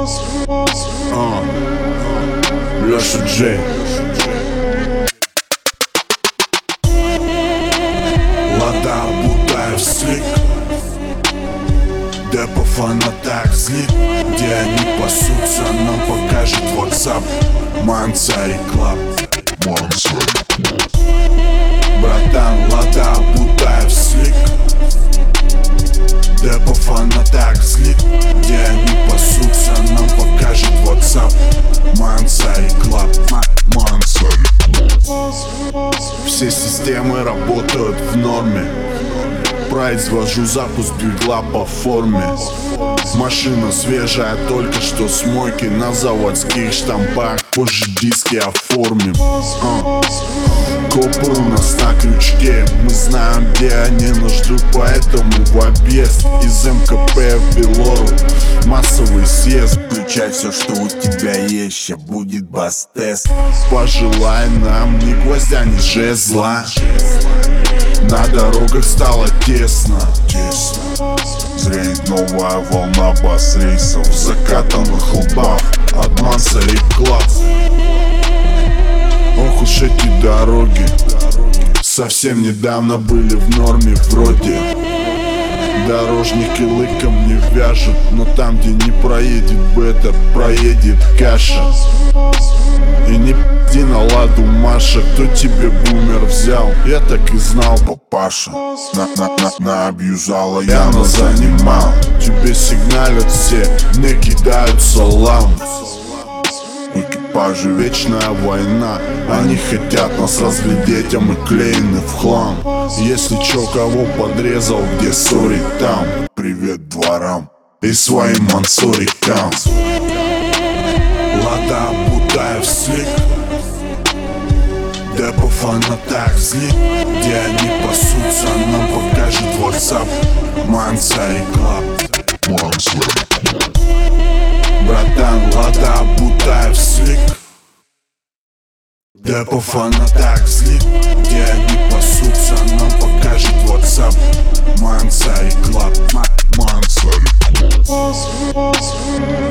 Леша Джей. Лада Бутаев слик. Депо фанатак злит. Где они пасутся, нам покажет WhatsApp. Мансари Клаб. Братан, Лада Бутаев слик. Депо фанатак злит. Где они пасутся, нам покажет WhatsApp. Мансари Клаб. Все системы работают в норме. Произвожу запуск двигла по форме. Машина свежая, только что с мойки. На заводских штампах позже диски оформим. Копы у нас на крючке. Мы знаем, где они нас ждут, поэтому в объезд из МКП в Белору массовый съезд. Включай все, что у тебя есть, ща будет бас-тест. Пожелай нам ни гвоздя, ни жезла. На дорогах стало тесно. Зреет новая волна бас-рейсов, закатанных лбах от Мансари Клаб. Ох уж эти дороги. Совсем недавно были в норме вроде. Дорожники лыком не вяжут, но там, где не проедет бета, проедет каша. И не пи***ди на ладу, Маша, кто тебе бумер взял? Я так и знал, папаша. Наобьюзала я нас занимал. Тебе сигналят все, мне кидают салам. В экипаже вечная война. Они хотят нас разглядеть, а мы клеены в хлам. Если чё, кого подрезал, где сори там. Привет дворам и своим мансорикам. Лада Бутаев слик. Депо фанатак злит. Где они пасутся, нам покажет WhatsApp. Мансари Клаб. Братан, Лада Бутаев слик. Депо фанатак злит. Где они пасутся, нам покажет WhatsApp. Мансари Клаб. Мансари Клаб.